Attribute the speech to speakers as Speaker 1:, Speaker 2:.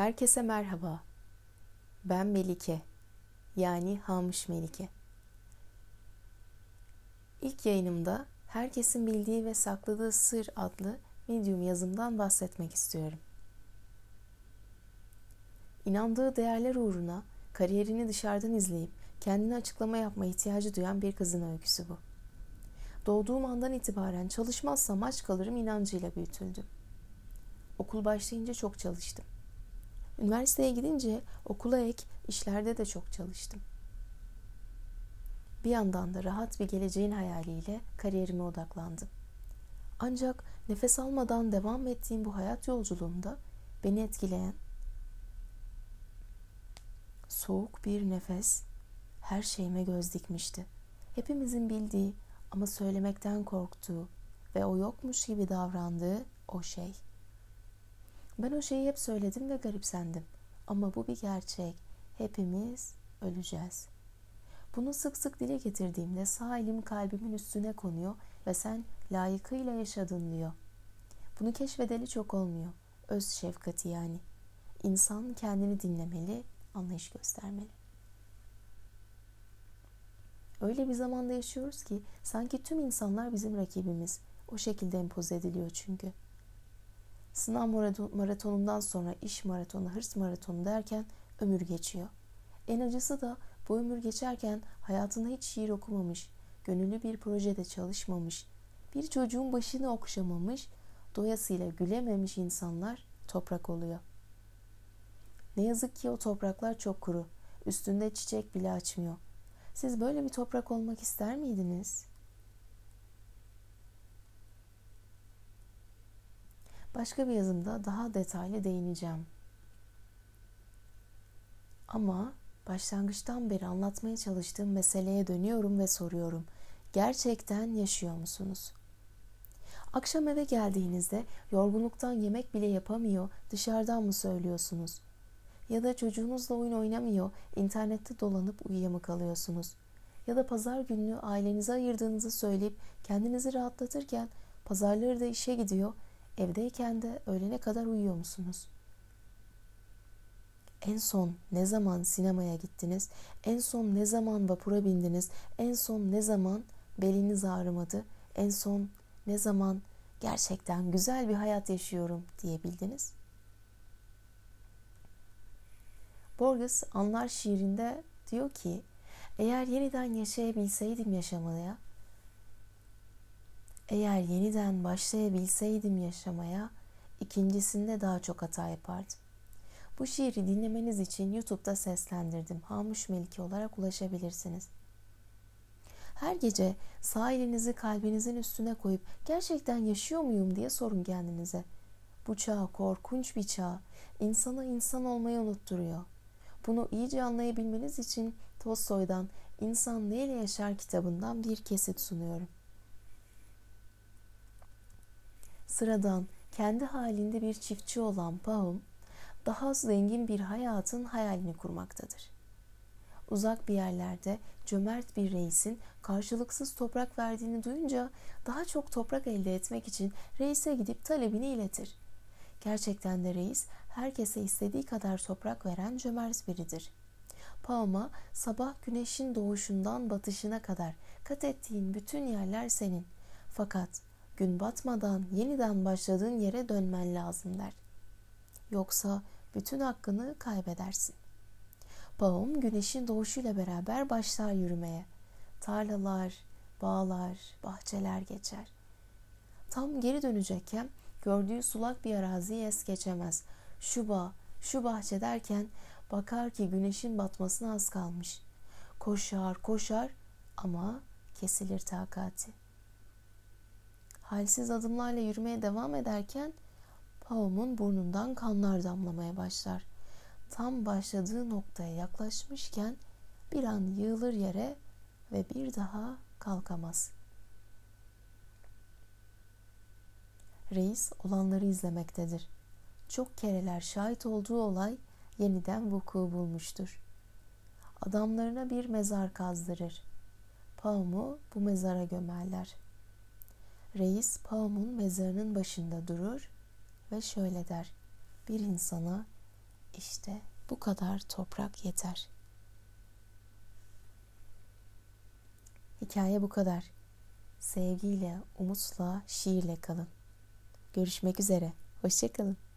Speaker 1: Herkese merhaba. Ben Melike, yani Hamuş Melike. İlk yayınımda Herkesin Bildiği ve Sakladığı Sır adlı Medium yazımdan bahsetmek istiyorum. İnandığı değerler uğruna kariyerini dışarıdan izleyip kendine açıklama yapma ihtiyacı duyan bir kızın öyküsü bu. Doğduğum andan itibaren çalışmazsam aç kalırım inancıyla büyütüldüm. Okul başlayınca çok çalıştım. Üniversiteye gidince okula ek işlerde de çok çalıştım. Bir yandan da rahat bir geleceğin hayaliyle kariyerime odaklandım. Ancak nefes almadan devam ettiğim bu hayat yolculuğunda beni etkileyen soğuk bir nefes her şeyime göz dikmişti. Hepimizin bildiği ama söylemekten korktuğu ve o yokmuş gibi davrandığı o şey. Ben o şeyi hep söyledim ve garipsendim. Ama bu bir gerçek. Hepimiz öleceğiz. Bunu sık sık dile getirdiğimde sağ elim kalbimin üstüne konuyor ve sen layıkıyla yaşadın diyor. Bunu keşfedeli çok olmuyor. Öz şefkati yani. İnsan kendini dinlemeli, anlayış göstermeli. Öyle bir zamanda yaşıyoruz ki sanki tüm insanlar bizim rakibimiz. O şekilde empoze ediliyor çünkü. Sınav maratonundan sonra iş maratonu, hırs maratonu derken ömür geçiyor. En acısı da bu ömür geçerken hayatında hiç şiir okumamış, gönüllü bir projede çalışmamış, bir çocuğun başını okşamamış, doyasıya gülememiş insanlar toprak oluyor. Ne yazık ki o topraklar çok kuru, üstünde çiçek bile açmıyor. Siz böyle bir toprak olmak ister miydiniz? Başka bir yazımda daha detaylı değineceğim. Ama başlangıçtan beri anlatmaya çalıştığım meseleye dönüyorum ve soruyorum. Gerçekten yaşıyor musunuz? Akşam eve geldiğinizde yorgunluktan yemek bile yapamıyor, dışarıdan mı söylüyorsunuz? Ya da çocuğunuzla oyun oynamıyor, internette dolanıp uyuya mı kalıyorsunuz? Ya da pazar gününü ailenize ayırdığınızı söyleyip kendinizi rahatlatırken pazarları da işe gidiyor, evdeyken de öğlene kadar uyuyor musunuz? En son ne zaman sinemaya gittiniz? En son ne zaman vapura bindiniz? En son ne zaman beliniz ağrımadı? En son ne zaman gerçekten güzel bir hayat yaşıyorum diyebildiniz? Borges Anlar şiirinde diyor ki, eğer yeniden yaşayabilseydim yaşamaya, eğer yeniden başlayabilseydim yaşamaya, ikincisinde daha çok hata yapardım. Bu şiiri dinlemeniz için YouTube'da seslendirdim. Hamuş Melike olarak ulaşabilirsiniz. Her gece sağ elinizi kalbinizin üstüne koyup gerçekten yaşıyor muyum diye sorun kendinize. Bu çağ korkunç bir çağ. İnsana insan olmayı unutturuyor. Bunu iyice anlayabilmeniz için Tolstoy'dan İnsan Neyle Yaşar kitabından bir kesit sunuyorum. Sıradan, kendi halinde bir çiftçi olan Pahom, daha zengin bir hayatın hayalini kurmaktadır. Uzak bir yerlerde cömert bir reisin karşılıksız toprak verdiğini duyunca daha çok toprak elde etmek için reise gidip talebini iletir. Gerçekten de reis herkese istediği kadar toprak veren cömert biridir. Pahom'a sabah güneşin doğuşundan batışına kadar kat ettiğin bütün yerler senin. Fakat gün batmadan yeniden başladığın yere dönmen lazım der. Yoksa bütün hakkını kaybedersin. Pahom güneşin doğuşuyla beraber başlar yürümeye. Tarlalar, bağlar, bahçeler geçer. Tam geri dönecekken gördüğü sulak bir araziyi es geçemez. Şu bağ, şu bahçe derken bakar ki güneşin batmasına az kalmış. Koşar, koşar ama kesilir takati. Halsiz adımlarla yürümeye devam ederken Pahom'un burnundan kanlar damlamaya başlar. Tam başladığı noktaya yaklaşmışken bir an yığılır yere ve bir daha kalkamaz. Reis olanları izlemektedir. Çok kereler şahit olduğu olay yeniden vuku bulmuştur. Adamlarına bir mezar kazdırır. Pahom'u bu mezara gömerler. Reis Pahom'un mezarının başında durur ve şöyle der: bir insana İşte bu kadar toprak yeter. Hikaye bu kadar. Sevgiyle, umutla, şiirle kalın. Görüşmek üzere. Hoşça kalın.